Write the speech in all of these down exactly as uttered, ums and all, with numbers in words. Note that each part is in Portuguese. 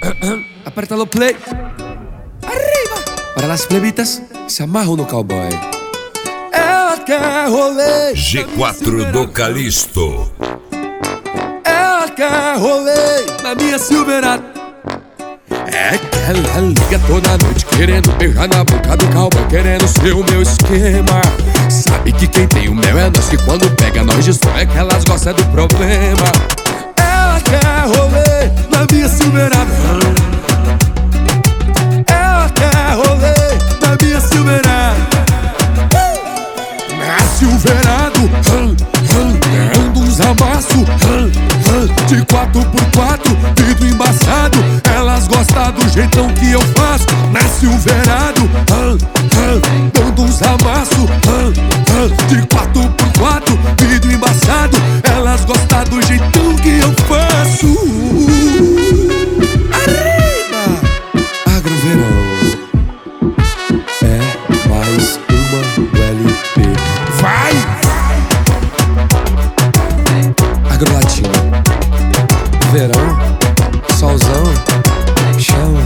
Aperta no play. Arriba! Para las plebitas se amarram no cowboy. Ela quer rolê G quatro do Calixto. Ela quer rolê na minha Silverado. É que ela liga toda noite querendo beijar na boca do cowboy, querendo ser o meu esquema. Sabe que quem tem o mel é nós, que quando pega nós destrói, é que elas gostam do problema. Ela quer rolê na minha Silverado. Ela quer rolê na minha Silverado. Na Silverado, dando uns amassos de quatro por quatro, vidro embaçado. Elas gostam do jeitão que eu faço. Na Silverado, dando uns amassos de quatro por quatro, vidro embaçado. Elas gostam do jeitão que eu faço. Arriba! Agroverão é mais uma L P. Vai! Agrolatino, verão, solzão, chama.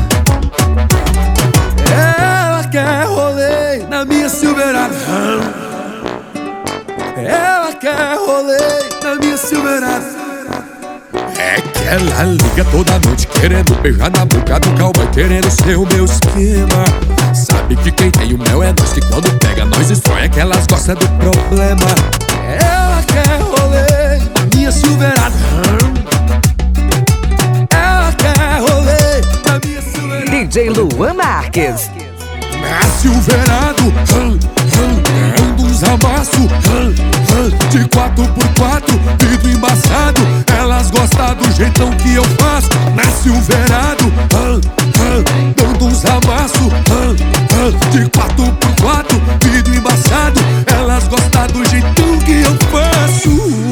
Ela quer rolê na minha Silverado. Ela quer rolê na minha Silverado. É que ela liga toda noite querendo beijar na boca do cowboy, querendo ser o meu esquema. Sabe que quem tem o mel é nós, que quando pega nós destrói, é que elas gostam do problema. Ela quer rolê na minha Silverado. Ela quer rolê na minha Silverado. D J Luan Marques. Na Silverado, dando uns amassos de quatro por quatro, vidro embaçado. Elas gostam do jeitão que eu faço. Na Silverado, dando uns amassos de quatro por quatro, vidro embaçado. Elas gostam do jeitão que eu faço.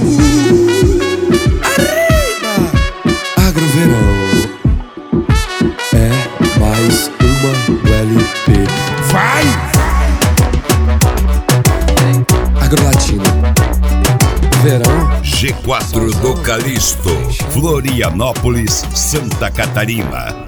Arriba! Agroverão é mais uma L P. Vai! Agrolatino, verão, G quatro do Calixto, Florianópolis, Santa Catarina.